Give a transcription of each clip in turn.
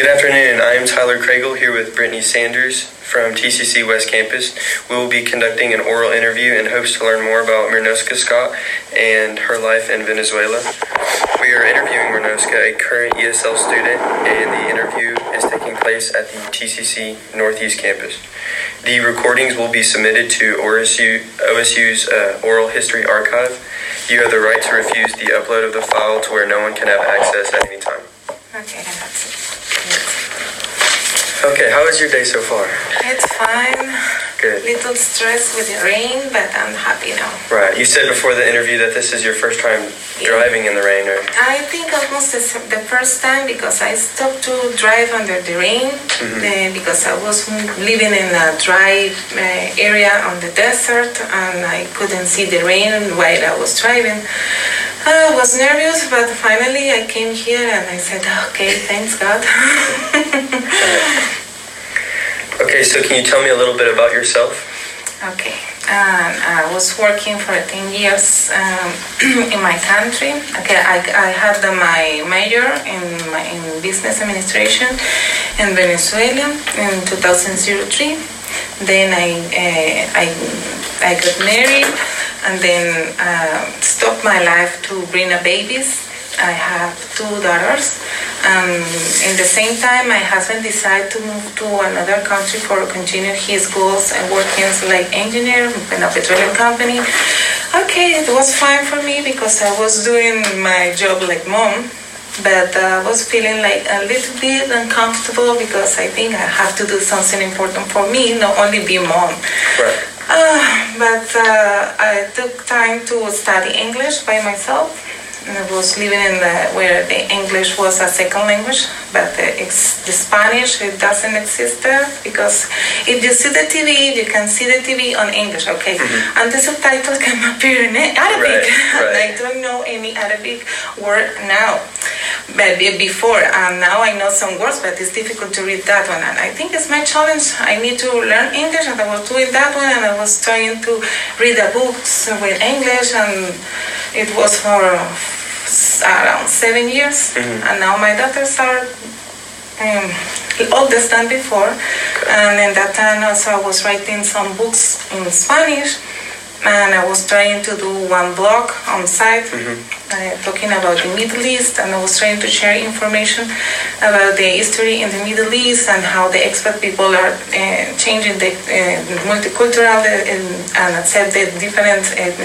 Good afternoon. I am Tyler Craigle here with Brittany Sanders from TCC West Campus. We will be conducting an oral interview in hopes to learn more about Mirnoska Scott and her life in Venezuela. We are interviewing Mirnoska, a current ESL student, and the interview is taking place at the TCC Northeast Campus. The recordings will be submitted to OSU's Oral History Archive. You have the right to refuse the upload of the file to where no one can have access at any time. Okay, that's it. Okay, how is your day so far? It's fine. Good. Little stress with the rain, but I'm happy now. Right. You said before the interview that this is your first time driving in the rain, or? I think almost the first time because I stopped to drive under the rain because I was living in a dry area on the desert and I couldn't see the rain while I was driving. I was nervous, but finally I came here and I said, okay, thanks God. Okay, so can you tell me a little bit about yourself? Okay, I was working for 10 years in my country. Okay, I had my major in business administration in Venezuela in 2003. Then I got married and then stopped my life to bring a babies. I have 2 daughters. In the same time, my husband decided to move to another country for continue his goals and working as like engineer in a petroleum company. Okay, it was fine for me because I was doing my job like mom, but I was feeling like a little bit uncomfortable because I think I have to do something important for me, not only be mom. Right. But I took time to study English by myself. And I was living in where the English was a second language, but the Spanish, it doesn't exist there because if you see the TV, you can see the TV on English, okay? And the subtitles can appear in Arabic. Right. And I don't know any Arabic word now. But before, now I know some words, but it's difficult to read that one. And I think it's my challenge. I need to learn English, and I was doing that one, and I was trying to read the books with English, and it was for around 7 years. And now my daughters are older than before. And in that time also I was writing some books in Spanish. And I was trying to do one blog on site talking about the Middle East, and I was trying to share information about the history in the Middle East and how the expat people are changing the multicultural and accept the different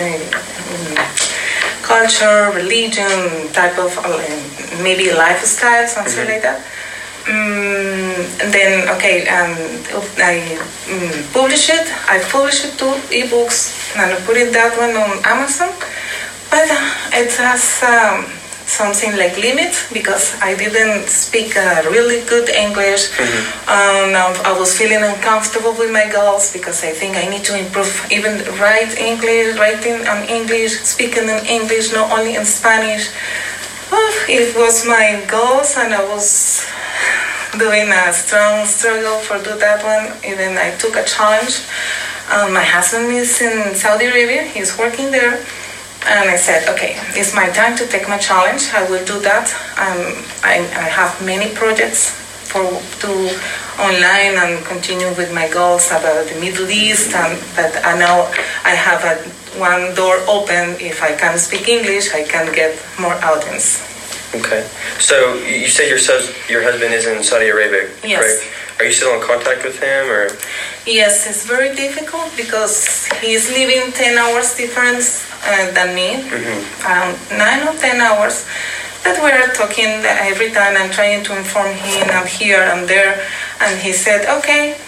culture, religion, type of maybe lifestyle, something like that. And then, okay, I published it. I published 2 ebooks, and I put it that one on Amazon. But it has something like limits because I didn't speak really good English. I was feeling uncomfortable with my goals because I think I need to improve even writing in English, speaking in English, not only in Spanish. It was my goals, and I was doing a strong struggle for do that one. Even I took a challenge. My husband is in Saudi Arabia. He's working there. And I said, okay, it's my time to take my challenge. I will do that. I have many projects to online and continue with my goals about the Middle East. But I know I have one door open. If I can speak English, I can get more audience. Okay. So you said your husband is in Saudi Arabia, yes. Right? Are you still in contact with him, or? Yes, it's very difficult because he's living 10 hours difference than me, 9 or 10 hours. But we're talking every time and trying to inform him and here and there. And he said, okay,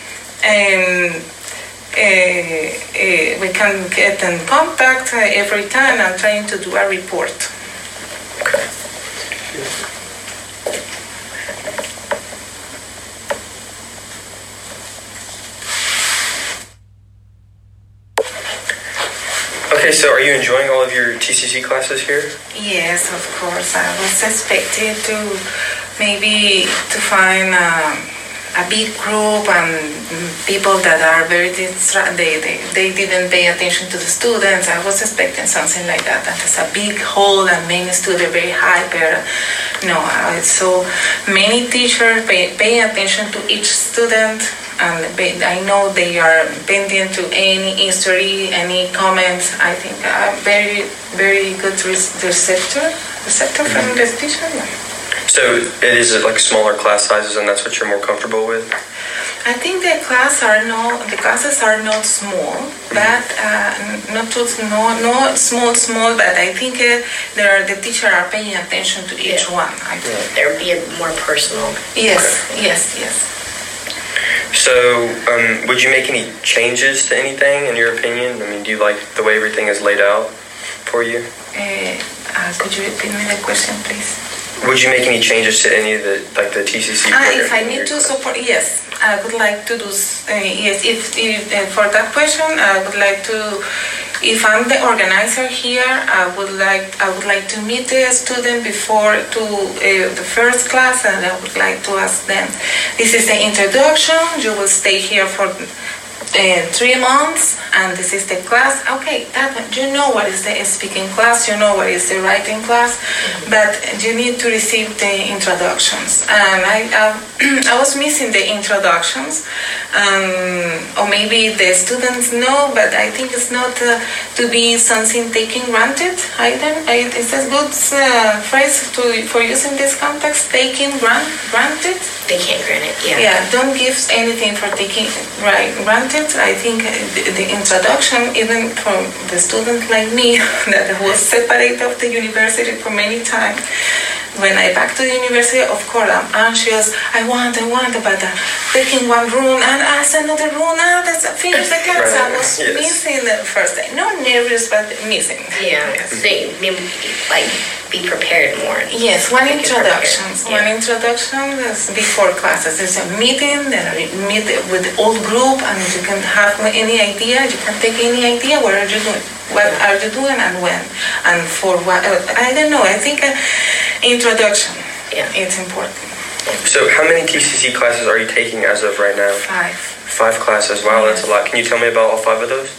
we can get in contact every time. I'm trying to do a report. Okay. Okay, so are you enjoying all of your TCC classes here? Yes, of course. I was expected to maybe to find a big group and people that are very they didn't pay attention to the students. I was expecting something like that. That is a big hall and many students very hyper. No, so many teachers pay attention to each student. And I know they are pending to any history, any comments. I think very, very good receptor from the teacher. Yeah. So it is like smaller class sizes, and that's what you're more comfortable with? I think the classes are not small, but not small. But I think the teacher are paying attention to each one. I think they're being more personal. Yes. So, would you make any changes to anything, in your opinion? I mean, do you like the way everything is laid out for you? Could you repeat me the question, please? Would you make any changes to any of the TCC program? If I need to support, yes, I would like to do. Yes, if for that question, I would like to. If I'm the organizer here, I would like to meet the student before to the first class, and I would like to ask them. This is the introduction. You will stay here for 3 months, and this is the class. Okay, that one, you know what is the speaking class, you know what is the writing class, but you need to receive the introductions. And I was missing the introductions, or maybe the students know, but I think it's not to be something taken granted. It's a good phrase for using this context. Taking granted. They can't grant it. Yeah. Yeah. Don't give anything for taking granted. I think the introduction, even for the student like me that was separated of the university for many times, when I back to the university, of course I'm anxious. I want, but taking one room and ask another room. That's finish the class. I was missing the first day. Not nervous, but missing. Yeah. Yes. They be prepared more. Yes, one introduction is before classes. There's a meeting that I meet with the whole group, and you can have any idea. You can take any idea. What are you doing? What are you doing, and when, and for what? I don't know. I think introduction. Yeah, it's important. So, how many TCC classes are you taking as of right now? 5. 5 classes. Wow, that's a lot. Can you tell me about all 5 of those?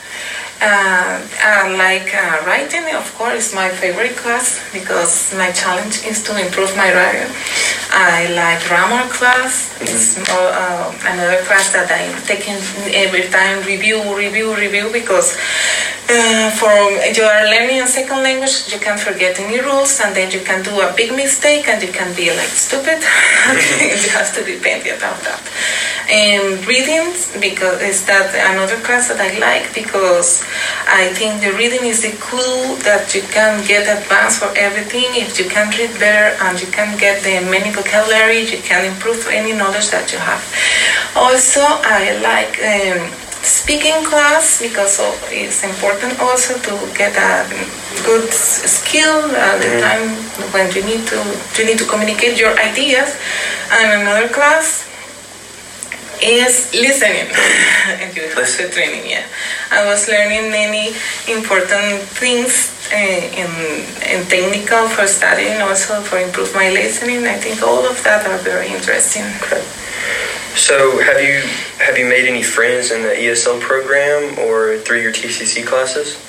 Writing, of course, is my favorite class because my challenge is to improve my writing. I like grammar class. It's another class that I'm taking every time, review, because for you are learning a second language, you can forget any rules, and then you can do a big mistake, and you can be like stupid. You have to be patient about that. And reading, because is that another class that I like, because I think the reading is the clue that you can get advanced for everything. If you can read better and you can get the many vocabulary, you can improve any knowledge that you have. Also, I like speaking class because it's important also to get a good skill at the time when you need to communicate your ideas. And another class is listening. And you have the training. Yeah, I was learning many important things in technical for studying, also for improve my listening. I think all of that are very interesting. Okay. So have you made any friends in the ESL program or through your TCC classes?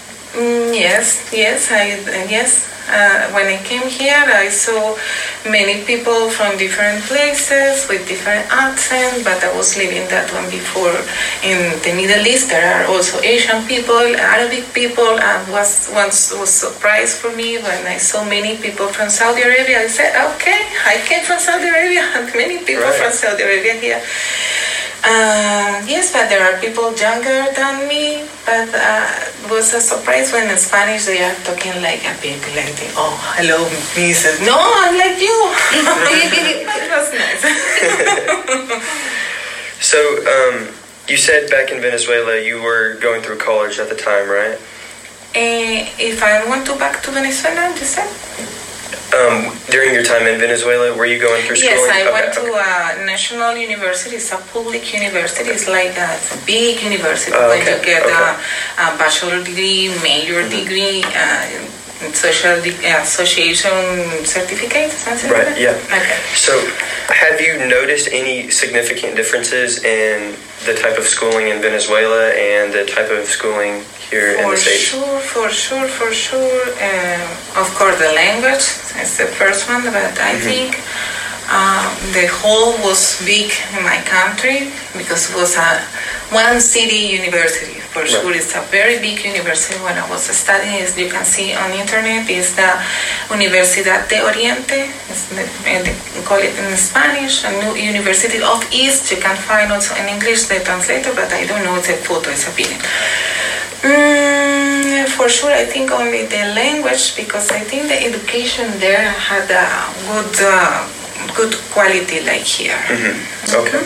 Yes. When I came here, I saw many people from different places with different accents, but I was living that one before. In the Middle East, there are also Asian people, Arabic people, and once was surprised for me when I saw many people from Saudi Arabia. I said, okay, I came from Saudi Arabia, and many people from Saudi Arabia here. Yes, but there are people younger than me, but it was a surprise when in Spanish they are talking like a big lady. Oh, hello, Mrs. No, I'm like you. That was nice. So, you said back in Venezuela you were going through college at the time, right? If I want to back to Venezuela, you said? During your time in Venezuela, were you going through schooling? Yes, I went to a national university. It's a public university. It's like a big university when you get a bachelor degree, major degree. association certificate, something Right, like that? yeah. Okay. So, have you noticed any significant differences in the type of schooling in Venezuela and the type of schooling here in the States? For sure. Of course, the language is the first one, but I think the whole was big in my country because it was a one city university. For sure, it's a very big university. When I was studying, as you can see on internet, is the Universidad de Oriente. They call it in Spanish, a new University of East. You can find also in English the translator, but I don't know it's a photo, it's a picture. For sure, I think only the language, because I think the education there had a good quality like here. Mm-hmm. Okay.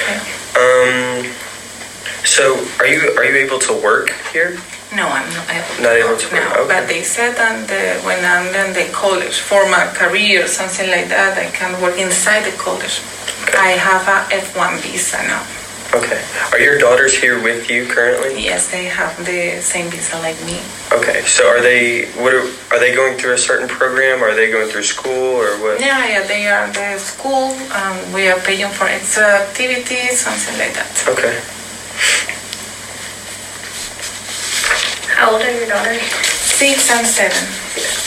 So, are you able to work here? No, I'm not able. Not able to work. No, Okay. but they said that when I'm in the college, for my career, something like that, I can work inside the college. Okay. I have a F1 visa now. Okay. Are your daughters here with you currently? Yes, they have the same visa like me. Okay. So are they going through a certain program? Are they going through school or what? Yeah, they are in the school. We are paying for extra activities, something like that. Okay. How old are your daughters? 6 and 7.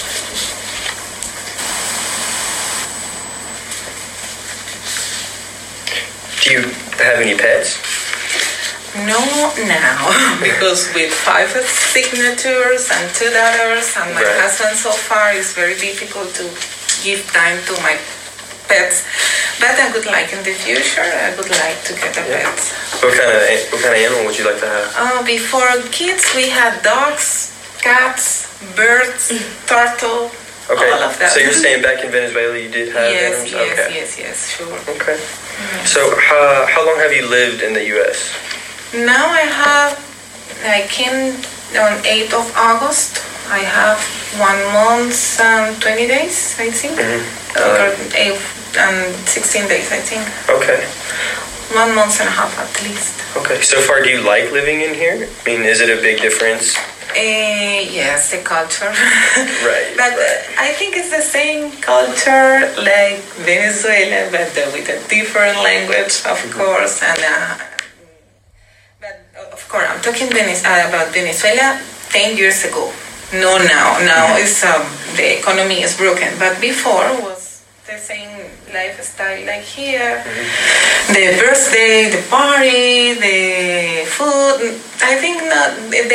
Do you have any pets? No, now, because with 5 signatures and 2 daughters and my Right. husband so far, it's very difficult to give time to my pets. But I would like in the future, I would like to get a pet. What kind of animal would you like to have? Before kids, we had dogs, cats, birds, turtle, Okay. all of that. So you're saying back in Venezuela you did have animals? Okay. Yes, sure. Okay. So how long have you lived in the U.S.? Now I came on 8th of August. I have 1 month and 20 days, I think. Or 8 and 16 days, I think. Okay. 1 month and a half at least. Okay. So far, do you like living in here? I mean, is it a big difference? Yes, the culture. Right. But I think it's the same culture like Venezuela, but with a different language, of course. And but of course, I'm talking about Venezuela 10 years ago. No, now it's the economy is broken. But before was the same lifestyle like here. The birthday, the party, the food. I think not.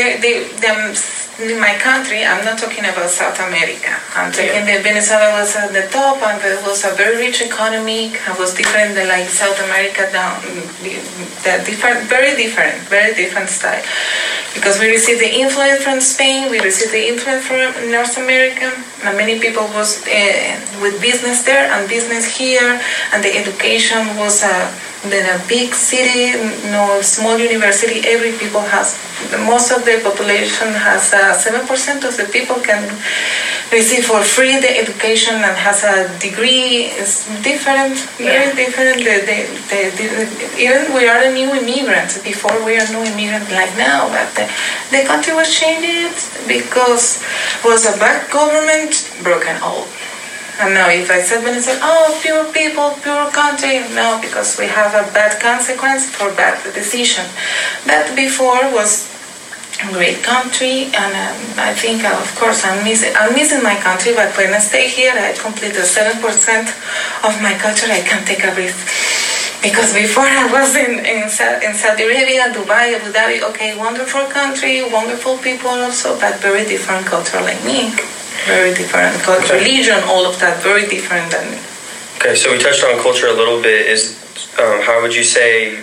In my country, I'm not talking about South America. I'm talking that Venezuela was at the top and it was a very rich economy. It was different than like South America down. Very different style. Because we received the influence from Spain, we received the influence from North America, and many people was with business there and business here, and the education was in a big city, no small university. Most of the population has 7% of the people can receive for free the education and has a degree. It's different, very different. Even we are a new immigrant. Before we are no immigrant like now, but the country was changed because was a bad government, broken all. And now if I said Venezuela, pure people, pure country, no, because we have a bad consequence for bad decision. But before was a great country, and I think, of course, I'm missing my country, but when I stay here, I complete the 7% of my culture, I can take a breath. Because before I was in Saudi Arabia, Dubai, Abu Dhabi, okay, wonderful country, wonderful people also, but very different culture like me. Very different culture, religion, all of that, very different than me. Okay, so we touched on culture a little bit. How would you say,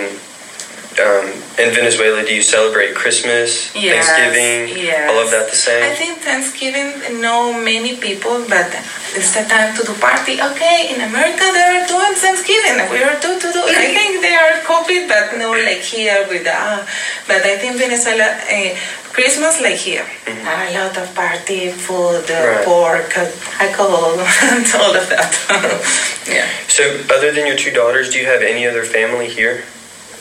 in Venezuela, do you celebrate Christmas, Thanksgiving, all of that the same? I think Thanksgiving, no many people, but it's the time to do party. Okay, in America they are doing Thanksgiving. We are do. I think they are copied, but no like here with But I think Venezuela, Christmas like here. A lot of party, food, pork, alcohol, all of that. Yeah. So other than your 2 daughters, do you have any other family here?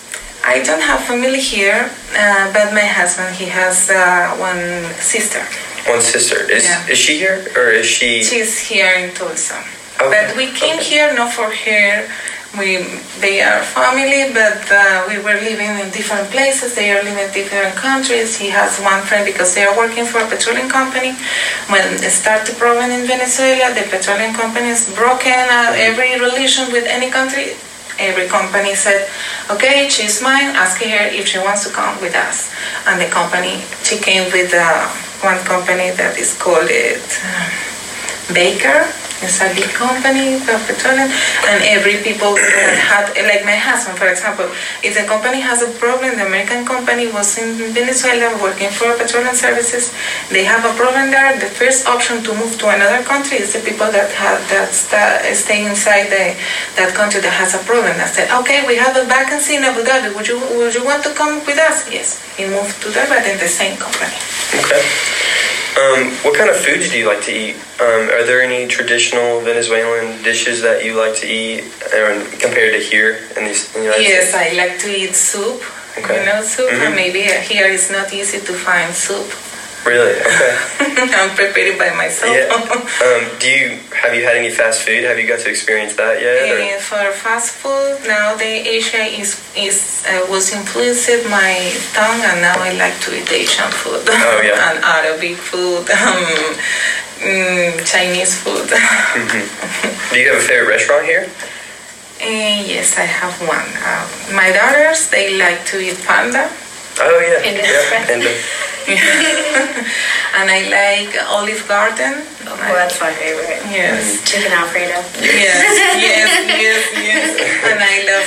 I don't have family here, but my husband, he has one sister. One sister. Is she here, or is she? She's here in Tulsa. Okay. But we came here not for her. They are family, but we were living in different places. They are living in different countries. He has one friend because they are working for a petroleum company. When they start the problem in Venezuela, the petroleum company is broken. Every relation with any country, every company said, okay, she's mine, ask her if she wants to come with us. And the company, she came with one company that is called Baker. It's a big company of petroleum, and every people that had, like my husband, for example, if the company has a problem, the American company was in Venezuela working for petroleum services, they have a problem there, the first option to move to another country is the people that stay inside that country that has a problem. I said, okay, we have a vacancy in Abu Dhabi, would you want to come with us? Yes, he moved to there, but in the same company. Okay. What kind of foods do you like to eat? Are there any traditional Venezuelan dishes that you like to eat compared to here in the United States? Yes, I like to eat soup. Okay. You know soup? Mm-hmm. Maybe here it's not easy to find soup. Really? Okay. I'm preparing by myself. Yeah. Have you had any fast food? Have you got to experience that yet? For fast food, now the Asia was influenced my tongue, and now I like to eat Asian food. Oh yeah. And Arabic food, Chinese food. Mm-hmm. Do you have a favorite restaurant here? Yes, I have one. My daughters, they like to eat panda. Oh yeah. Panda. And I like Olive Garden. Oh, that's my favorite. Yes. Chicken Alfredo. Yes. And I love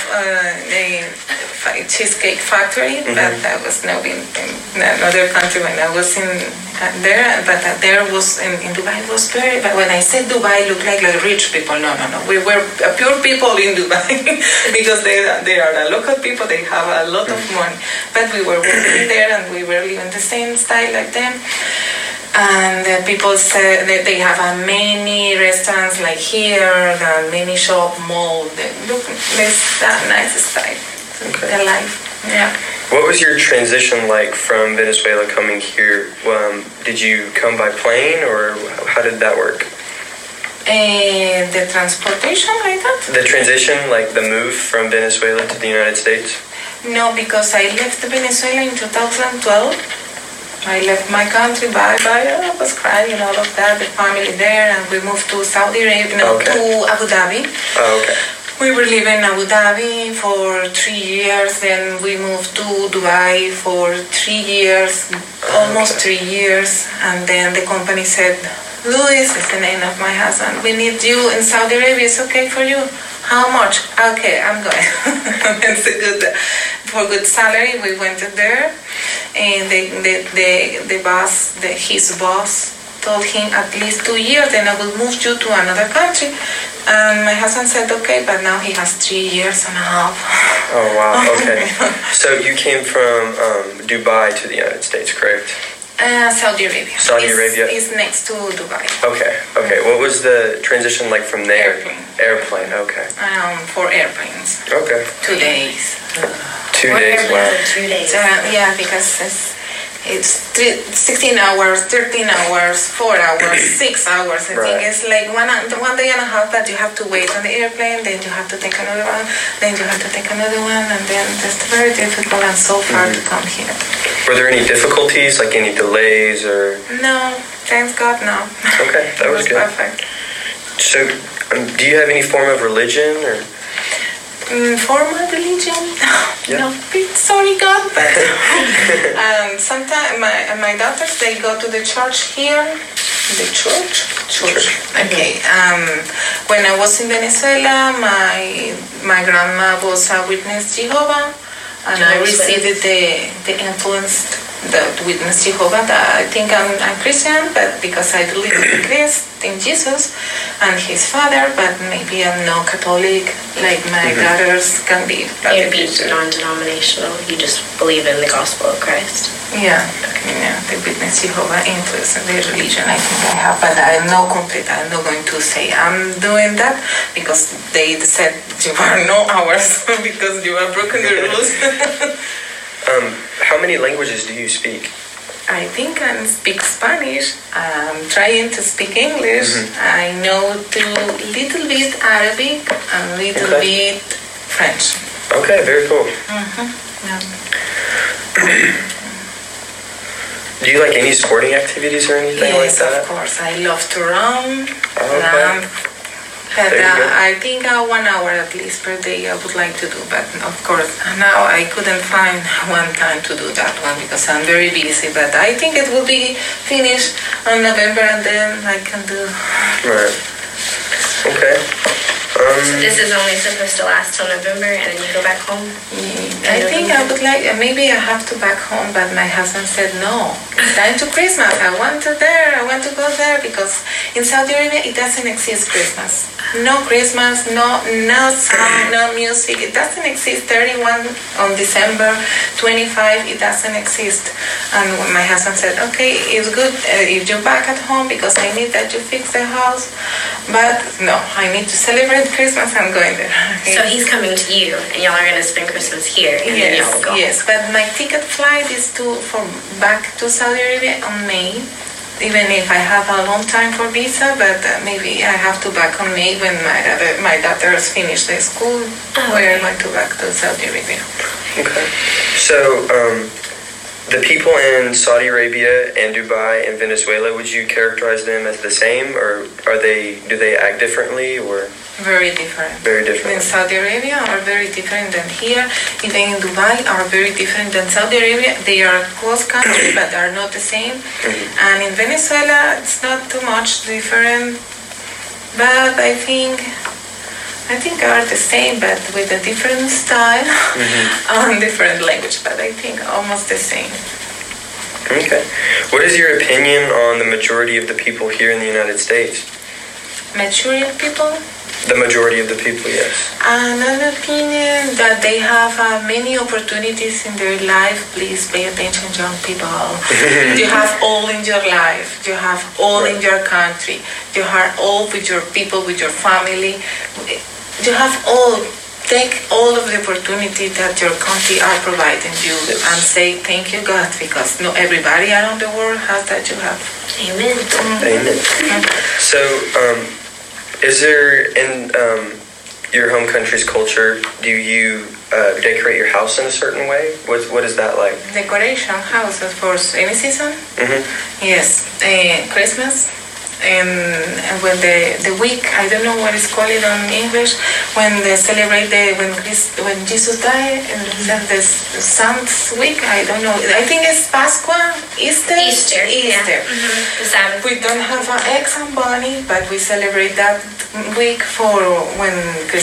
the Cheesecake Factory, but I was now in another country when I was in there. But there was in Dubai was very. But when I said Dubai, looked like rich people. No. We were pure people in Dubai because they are the local people. They have a lot of money. But we were working there, and we were living the same style like them. And people say that they have many restaurants like here, many shop, mall. They look that nice style. Okay. The life, yeah. What was your transition like from Venezuela coming here? Did you come by plane, or how did that work? The transportation like that? The transition, like the move from Venezuela to the United States? No, because I left Venezuela in 2012. I left my country, bye. I was crying, all of that, the family there, and we moved to Saudi Arabia, to Abu Dhabi. Oh, okay. We were living in Abu Dhabi for 3 years, then we moved to Dubai for 3 years, almost 3 years, and then the company said, Luis is the name of my husband, we need you in Saudi Arabia, it's okay for you? How much? Okay, I'm going. It's for good salary, we went there, and the boss, his boss, told him at least 2 years, then I will move you to another country. And my husband said, okay, but now he has 3 years and a half. Oh, wow, okay. So you came from Dubai to the United States, correct? Saudi Arabia. Saudi Arabia. Is next to Dubai. Okay. What was the transition like from there? Airplane, okay. For airplanes. Okay. 2 days. 2 days, wow. 2 days. Yeah, because it's 16 hours, 13 hours, 4 hours, 6 hours. I think it's like one day and a half that you have to wait on the airplane, then you have to take another one, then you have to take another one, and then it's very difficult and so far to come here. Were there any difficulties, like any delays or? No, thanks God, no. Okay, that was good. Perfect. So, do you have any form of religion or? Formal religion? Yeah. No, sorry God, but sometimes my daughters, they go to the church here. The church. Okay. When I was in Venezuela, my grandma was a witness Jehovah, and I received the influence that witness Jehovah. That I think I'm Christian, but because I believe in Jesus and his father, but maybe I'm not Catholic like my daughters can be. You'd be non-denominational. You just believe in the gospel of Christ. The Witness Jehovah interest in the religion. I think I have, but I'm not complete. I'm not going to say I'm doing that because they said you are no hours because you are broken the rules. How many languages do you speak? I think I speak Spanish. I'm trying to speak English. I know a little bit Arabic and a little bit French. Okay, very cool. Do you like any sporting activities or anything like that? Yes, of course. I love to run. But I think 1 hour at least per day I would like to do. But of course, now I couldn't find one time to do that one because I'm very busy. But I think it will be finished on November and then I can do. Right. Okay. So this is only supposed to last till November and then you go back home? I think I would like, maybe I have to back home, but my husband said no. It's time to Christmas. I want to go there because in Saudi Arabia it doesn't exist Christmas. No Christmas, no song, no music. It doesn't exist. 31 on December, 25, it doesn't exist. And my husband said, okay, it's good if you're back at home because I need that you fix the house. But no, I need to celebrate Christmas. I'm going there. Okay? So he's coming to you, and y'all are going to spend Christmas here, and then y'all go. Yes, but my ticket flight is back to Saudi Arabia on May. Even if I have a long time for visa, but maybe I have to back on May when my daughters finish the school. We're going to back to Saudi Arabia. Okay. So, the people in Saudi Arabia and Dubai and Venezuela, would you characterize them as the same, or do they act differently, or? Very different. Very different. In Saudi Arabia are very different than here. Even in Dubai are very different than Saudi Arabia. They are close countries, but are not the same. And in Venezuela, it's not too much different. But I think are the same, but with a different style and different language. But I think almost the same. Okay. What is your opinion on the majority of the people here in the United States? Majority of people? The majority of the people, yes. Another opinion that they have many opportunities in their life. Please pay attention, young people. You have all in your life. You have all in your country. You have all with your people, with your family. You have all. Take all of the opportunity that your country are providing you and say thank you, God, because not everybody around the world has that you have. Amen. Amen. So, is there in your home country's culture, do you decorate your house in a certain way? What is that like? Decoration houses for any season? Yes. Christmas. And when the week, I don't know what it's called in English, when they celebrate when Jesus died, and the Saints week, I don't know. I think it's Pascua, Easter. Yeah. The Sabbath. We don't have an eggs and bunny, but we celebrate that week for when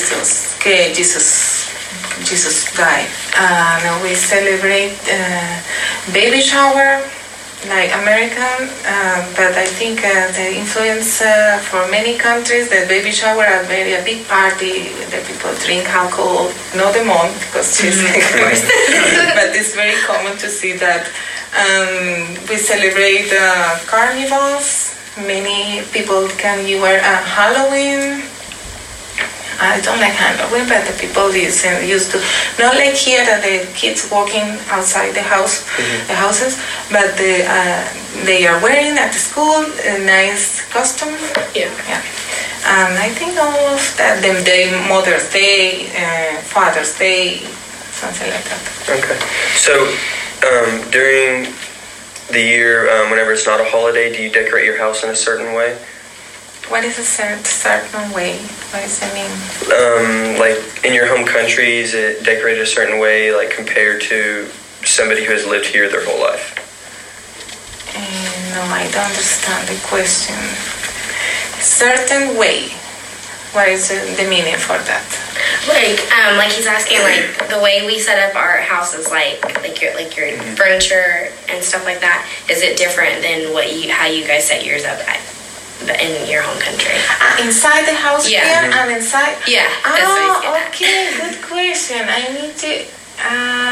Jesus died. And we celebrate baby shower. Like American, but I think the influence for many countries, the baby shower are very a big party. The people drink alcohol, not the mom because she's but it's very common to see that. We celebrate carnivals. Many people can wear Halloween. I don't like Halloween, but the people used to, not like here that the kids walking outside the houses, but they are wearing at the school a nice costume. Yeah. And I think all of that, Mother's Day, Father's Day, something like that. Okay. So, during the year, whenever it's not a holiday, do you decorate your house in a certain way? What is a certain way? What does it mean? Like in your home country, is it decorated a certain way, like compared to somebody who has lived here their whole life? No, I don't understand the question. Certain way. What is the meaning for that? Like he's asking, like the way we set up our houses, like your furniture and stuff like that. Is it different than how you guys set yours up in your home country? Inside the house here and inside? Yeah. Okay, good question. I need to...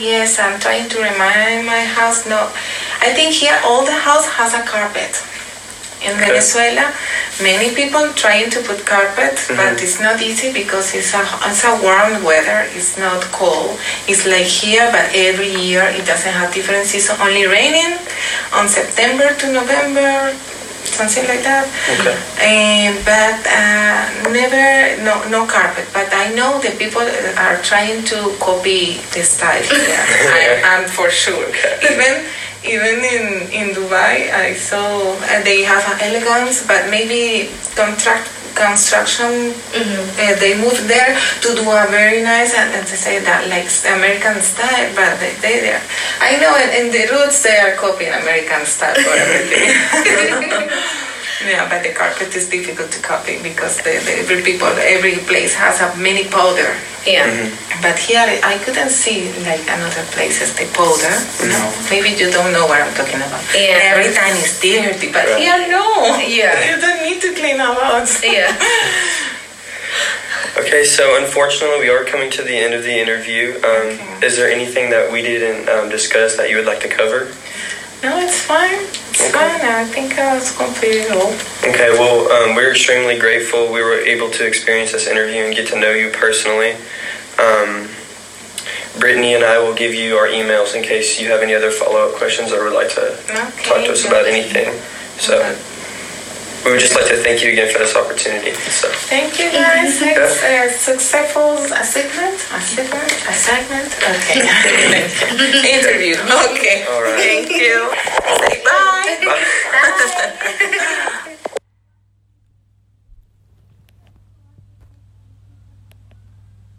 Yes, I'm trying to remind my house. No, I think here all the house has a carpet. In Venezuela, many people trying to put carpet, but it's not easy because it's a warm weather. It's not cold. It's like here, but every year it doesn't have different season. Only raining on September to November, something like that. But never, no carpet. But I know the people are trying to copy the style here. I'm for sure. Even in Dubai, I saw they have an elegance, but maybe construction, they moved there to do a very nice, and to say that like American style, but they I know in the roots they are copying American style for everything. Yeah, but the carpet is difficult to copy because every place has a mini powder. Yeah. But here I couldn't see like another places the powder. No, maybe you don't know what I'm talking about. Yeah. Every time it's dirty, but here no. Yeah. You don't need to clean a lot. Yeah. Okay, so unfortunately we are coming to the end of the interview. Is there anything that we didn't discuss that you would like to cover? No, it's fine. It's fine. I think I was completely old. Okay, well, we're extremely grateful we were able to experience this interview and get to know you personally. Brittany and I will give you our emails in case you have any other follow-up questions or would like to talk to us about anything. So we would just like to thank you again for this opportunity. So thank you, guys. It's a successful assignment. Okay.